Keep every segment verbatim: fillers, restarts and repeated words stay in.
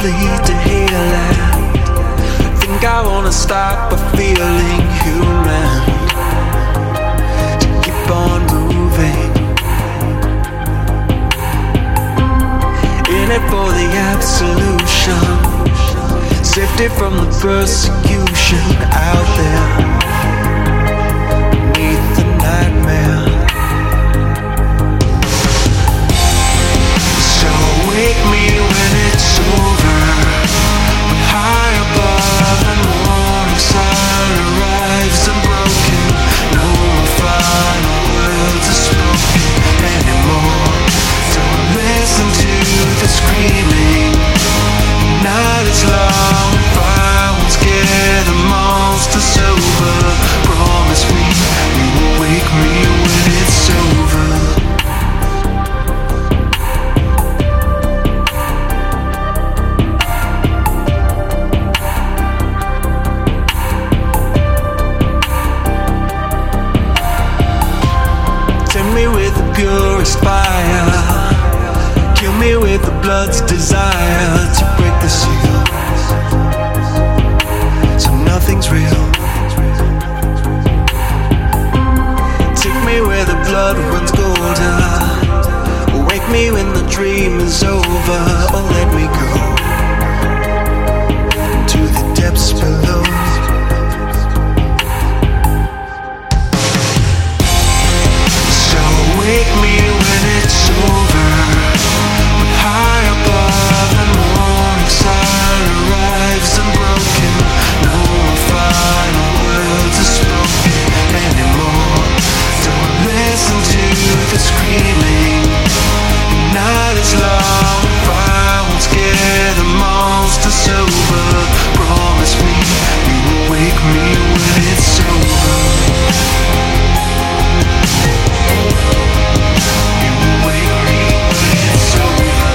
lead to healing. Think I wanna start by feeling human, to keep on moving, in it for the absolution, safety from the persecution out there beneath the nightmare. So wake me when it's over, but high above the morning sun arrives unbroken. No final words are spoken anymore. Don't listen to the screaming. Night is long, fire won't scare the monsters over. Promise me you will wake me when it's over. Tempt me with the purest fire, kill me with the blood's desire to break the seal, so nothing's real. Take me where the blood runs colder, wake me when the dream is over, or let me go to the depths below. So wake me when it's over, high above the morning sun arrives unbroken. No final words are spoken anymore. Don't listen to the screaming. Night is long, fire won't scare the monsters over. Promise me you will wake me when it's over. You will wake me when it's over.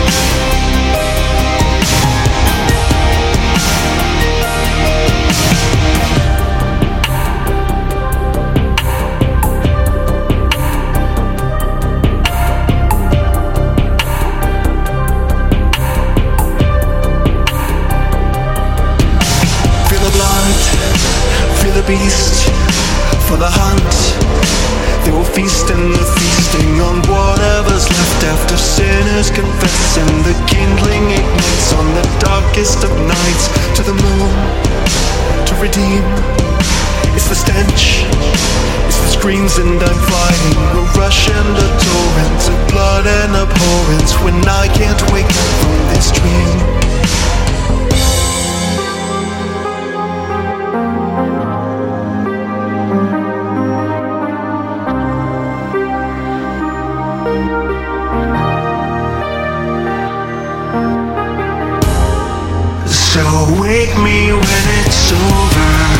Feel the beast for the hunt. They will feast and the feasting on whatever's left after sinners confess, and the kindling ignites on the darkest of nights to the moon to redeem. It's the stench, it's the screams, and I'm fighting a rush and a torrent of blood and abhorrence when I can't wake up from this dream. So wake me when it's over,